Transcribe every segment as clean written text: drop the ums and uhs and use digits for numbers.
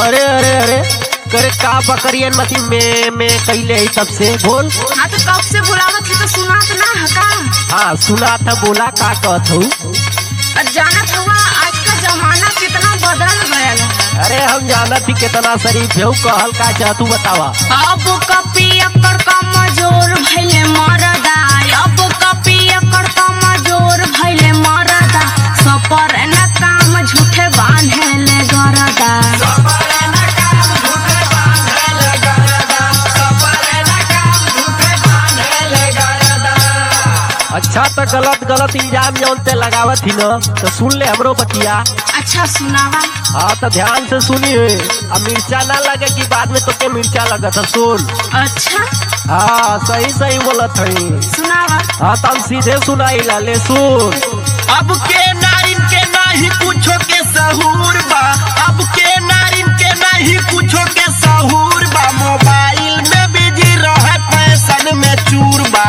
अरे अरे अरे करे का बकरियन मती में कैले ही तब से बोल। हाँ तो कब से बुलावत थी तो सुनात ना है का? हाँ सुना था, बोला का कहत हूँ। जानत हुआ आज का जमाना कितना बदल गया है। अरे हम जानत ही कितना शरीफ है, कहल का चाह तू बतावा। अब कपी अकड़ का मजोर भैले मरदा, अब कपी अकड़ का मजोर भैले मरदा, सपर न काम झूठे बांधे ले गरदा। अच्छा तो गलत गलत इल्जाम जौन ते लगावत ही न तो सुन ले हमरो बतिया। अच्छा सुनावा। हाँ तो ध्यान से सुनी, अब मिर्चा ना लगे कि बाद में तो के मिर्चा लगत है, सुन। अच्छा हाँ सही सही बोलत है। सुनावा। हाँ तब सीधे सुनाई ला ले सुन। अब के नारिन के नाही कुछो के सहूर बा, अब के नारिन के नाही कुछो के सहूर बा, मोबाइल में बिजी रहे फैशन में चूर बा।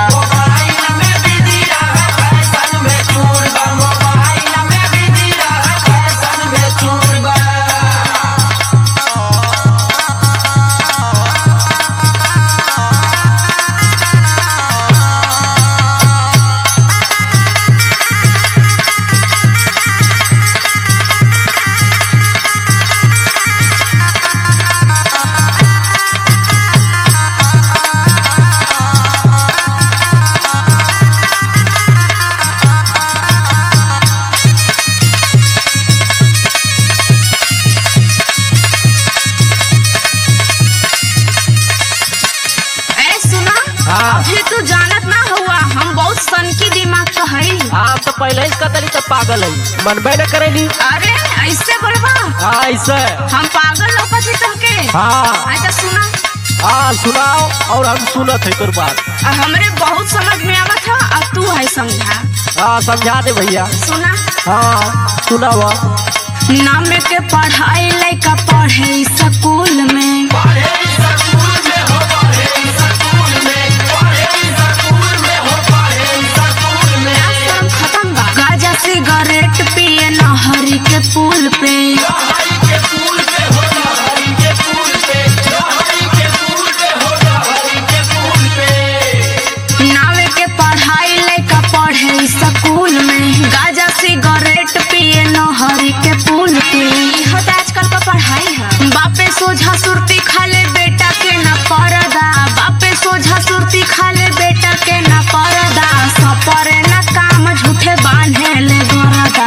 अभी तू जानत ना हुआ हम बहुत सनकी दिमाग का हई। हाँ तो पहले ही कतरी तो पागल है, मनबे न करेली। अरे ऐसे बोलबा? हाँ ऐसे हम पागल लोग तुमके। हाँ अच्छा सुना। हाँ सुनाओ और हम सुनत है तोर बात। हमरे बहुत समझ में आवत है, अब तू है समझा। हाँ समझा दे भैया। सुना। हाँ सुनावा। नाम के पढ़ाई लइका पढ़े स्कूल में, गाजा सिगरेट पिए नहरी के पुल पे, नावे के पढ़ाई लइका पढ़े स्कूल में, गाजा सिगरेट पिए नहरी के पुल पे। तो आजकल का पढ़ाई है। बापे सोझा सुरती खा ले बेटा के न परदा, बापे सोझा सुरती खा ले बेटा के न परदा, सपरे न काम झूठे बांधे ले गरदा।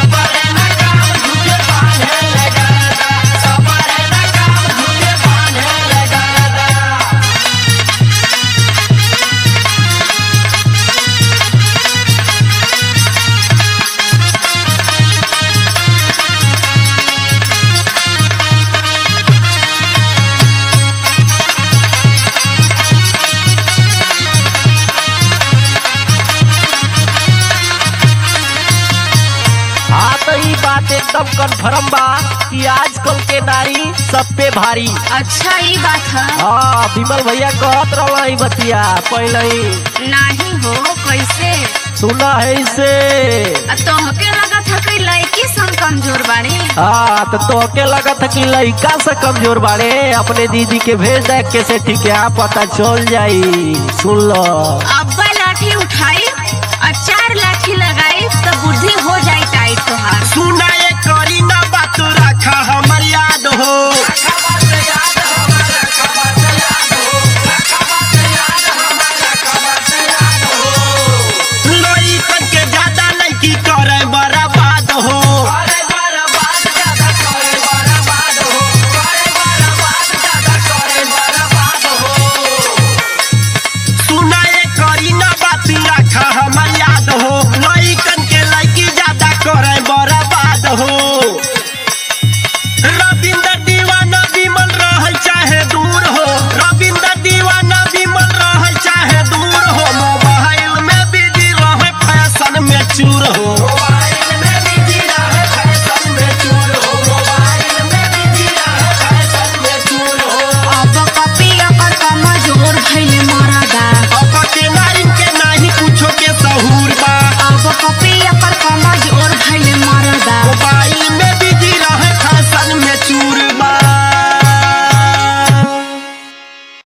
बात एकदम कन्फर्म बा कि आजकल के नारी सब पे भारी। अच्छा ये बात है। हाँ विमल भैया कहत रहा बतिया पहले ही। नहीं हो कैसे सुना है इसे। तोहके लगत है कि लड़की सन कमजोर बाड़ी। हाँ तो तोहके लगत है कि लड़का से कमजोर बाड़े, अपने दीदी के भेज दे कैसे ठीक है पता चल जाई। सुन लो।